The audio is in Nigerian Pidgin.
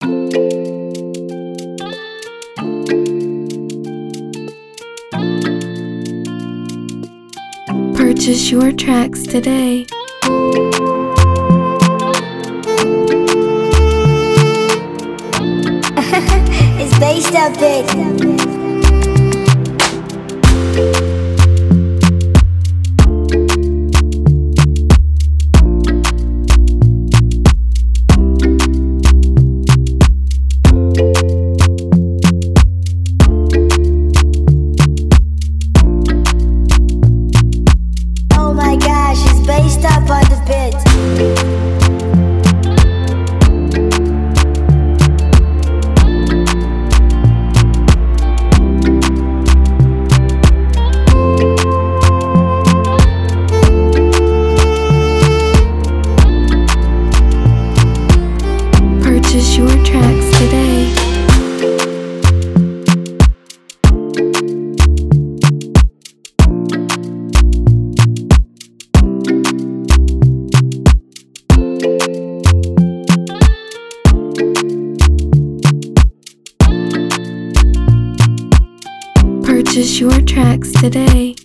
Purchase your tracks today. It's based up it. Oh my gosh, it's based up on the bit. Purchase your tracks today. Purchase your tracks today.